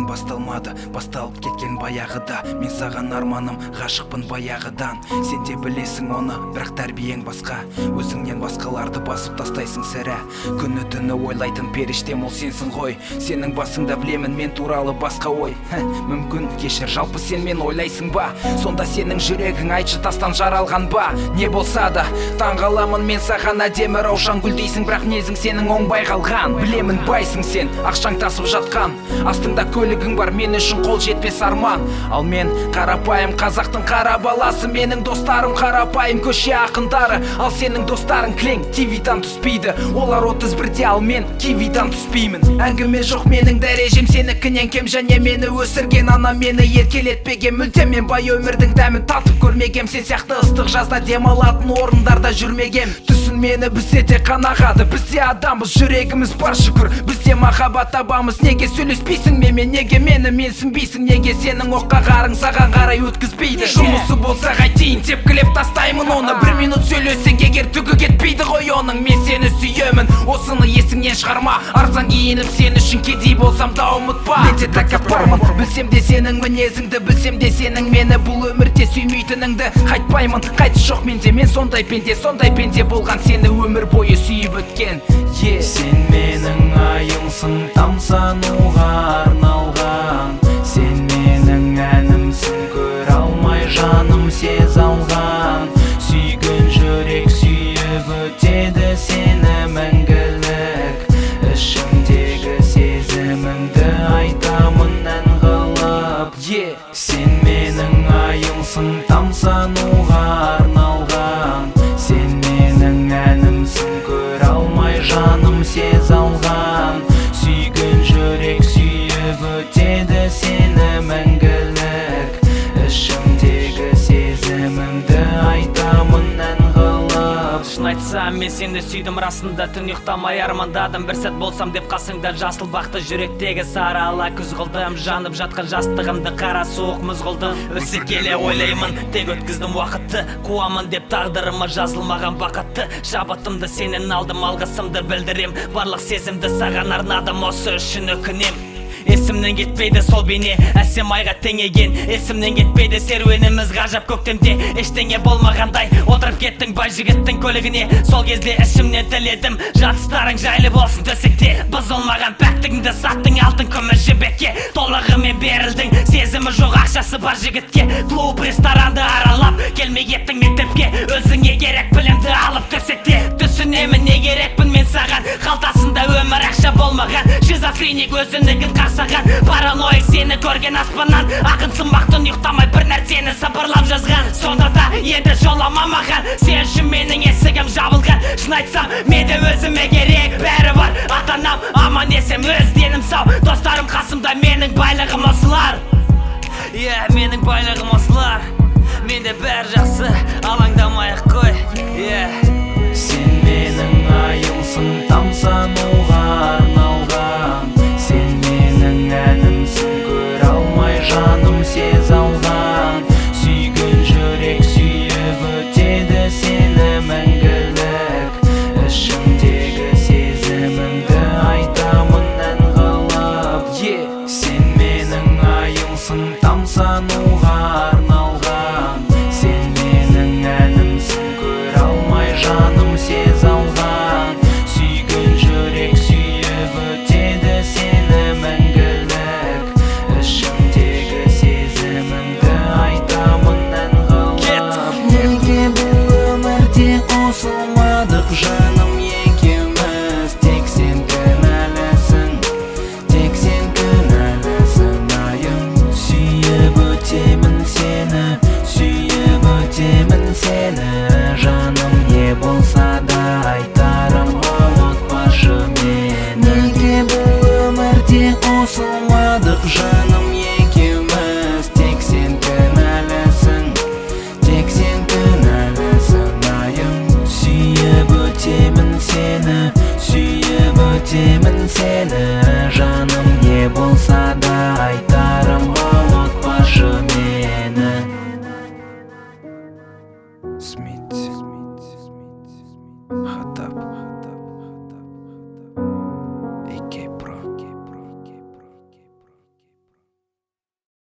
басталмады, басталып кеткен баяғыда. Мен саған арманым, ғашықпын баяғыдан. Сен де білесің оны, бірақ тәрбиең басқа. Өзіңнен басқаларды басып тастайсың сірә. Күні түні ойлайтын періштем ол сенсің ғой. Сенің басыңда білемін мен туралы басқа ой. Мүмкін кешір, жалпы сен мен ойлайсың ба? Сонда сенің жүрегің айтшы тастан жаралған ба? Не болса да таңғаламын мен саған, әдемі раушан гүл дейсің, бірақ мінезің сенің оңбай қалған. Білемін байсың сен, ақшаң тасып жатқан, астыңда көлігің бар, мен үшін қол жетпес арман. Ал мен қарапайым қазақтың қара баласы, менің достарым қарапайым көше ақындары. Ал сенің достарың кілең, ТВ-дан түспейді, олар 31-де, ал мен кивидан түспеймін. Әңгіме жоқ менің дәрежем сенікінен кем, және мені өсірген ана мені еркелетпеген. Мүлдем мен бай өмірдің дәмін татып көрмегем, сен сияқты ыстық жазда демалатын орындарда жүрмегем. Түсін мені, бізде де қанағады, бізде адамбыз, жүрегіміз бар шүкір, бізде махаббат табамыз. Неге сөйлеспейсің менімен, неге мені менсінбейсің, неге сенің оққа қарың саған қарай өткізбейді? Жұмысы болса қайтейін, тепкілеп тастаймын оны. Бір минут сөйлесең егер түгі кетпейді ғой оның. Мен сені сүйемін, осыны есіңнен шығарма. Арзан киініп сен үшін кедей болсам да ұмытпа. Мен де тәкаппармын, білсем де сенің мінезіңді, білсем де сенің мені бұл өмірде сүймейтініңді. Қайтпаймын, қайтыс жоқ менде, мен сондай пенде болған, сені өмір бойы сүйіп өткен. Сен менің айымсың, тамсануға арналған. Сен менің әнімсің, көре алмай жаным сез алған. Сүйген жүрек сүйіп өтеді сені мәңгілік. Ішімдегі сезімімді айтамын ән қылып. Сен менің айымсың, тамсануға арналған. Сен менің әнімсің, көре алмай жаным сез алған. Сүйген жүрек сүйіп өтеді сені мәңгілік. Ішімдегі сезімімді айтамын ән қылып. Шын айтсам мен сені сүйдім расында, түн ұйықтамай армандадым. Бір сәт болсам деп қасыңда, жасыл бақты жүректегі сары ала күз қылдым. Жанып жатқан жастығымды қара суық мұз қылдым. Өсе келе ойлаймын, тек өткіздім уақытты. Қуамын деп тағдырыма жазылмаған бақытты. Шабытымды сенен алдым, алғысымды білдірем. Барлық сезімді саған арнадым, осы үшін өкінем. Есімнен кетпейді сол бейне, әсем айға теңеген. Есімнен кетпейді серуеніміз ғажап көктемде. Ештеңе болмағандай отырып кеттің бай жігіттің көлігіне. Сол кезде ішімнен тіледім, жатыстарың жайлы болсын төсекте. Бұзылмаған пәктігіңді саттың алтын күміс жібекке. Толығымен берілдің, сезімі жоқ ақшасы бар жігітке. Клуб ресторанды аралап келмей кеттің мектепке. Өзіңе керек білімді алып төсекте. Түсінемін не керекпін мен саған, қалтасында өмір ақша болмаған. Шизофреник өзінігін қарсаған, параноик сені көрген аспаннан. Ақын сымақтың ұйықтамай бір нәрсені сыбырлап жазған. Сонда да енді жолама маған, сен үшін менің есігім жабылған. Шын айтсам менде өзіме керек бәрі бар. Ата-анам аман есем, өз денім сау, достарым қасымда, менің байлығым осылар. Менің байлығым осылар. Менде бәрі жақсы, алаңдамай-ақ қой. Сен менің айымсың, тамсануға арналған. Сен менің әнімсің, көре алмай жаным сез алған. Сүйген жүрек сүйіп өтеді сені мәңгілік. Ішімдегі сезімімді айтамын ән қылып. Сен менің айымсың, тамсануға арналған. Сен менің әнімсің, көре алмай жаным сез алған. Сүйген жүрек сүйіп өтеді сені мәңгілік. Ішімдегі сезімімді айтамын ән қылып. Неге бұл өмірде қосылмадық